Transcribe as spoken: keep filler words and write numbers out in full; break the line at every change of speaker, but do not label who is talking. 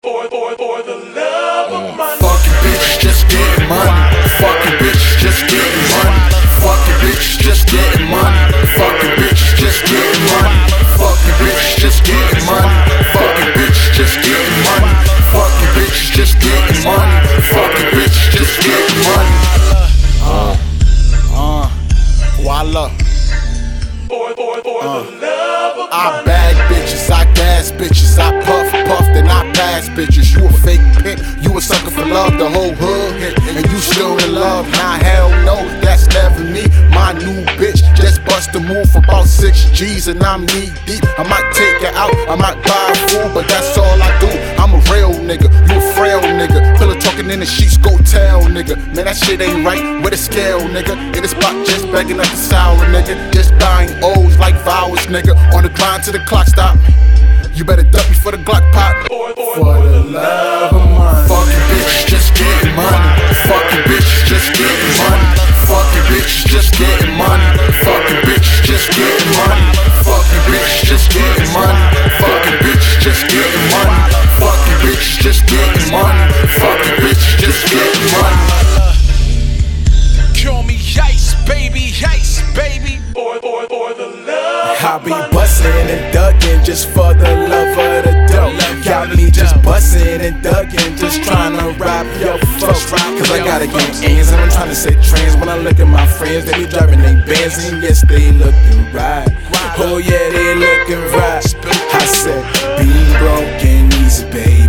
For, for, for the love of money.
Fucking bitch, just getting money. Fucking bitch, just getting money. Fucking bitch, just getting money. Fucking bitch, just getting money. Fucking bitch, just getting money. Fucking bitch, just getting money. Fucking bitch, just getting money. Fucking bitch, just getting money. Uh, uh, voila.
For, for, for uh, the love of
I
money.
bag bitches, I gas bitches, I puff, puff, then I pass bitches. You a fake pimp, you a sucker for love, the whole hood hit, and you still in love. Nah, hell no, that's never me. My new bitch just bust a move for about six G's, and I'm knee deep. I might take her out, I might buy food, but that's all I do. I'm a real nigga, you a frail nigga. Pillow talking in the sheets, go tell nigga. Man, that shit ain't right with a scale, nigga. In the spot, just begging up the sour nigga. Just buying O's like vowels, nigga. On the grind till the clock stop. You better duck me for the Glock pop.
For, for,
For the love of money. Fucking bitch, just getting money. Fucking bitch, just getting money. Fucking bitch, just getting money. Fucking bitch, just getting money. Fucking bitch, just getting money. Fucking bitch, just getting money. Fucking bitch, just getting money. Fucking bitch, just getting money.
Call me Ice, baby, Ice, baby.
for, for, for the love
I
of
be
money.
bustin' and duckin' just for the love of the dough. Got me just bustin' and duckin', just tryna rob your folks. Cause I gotta get ends and I'm tryna say trans. When I look at my friends, they be driving they Benz and yes, they lookin' right. Oh yeah, they lookin' right. I said, be broken easy, baby.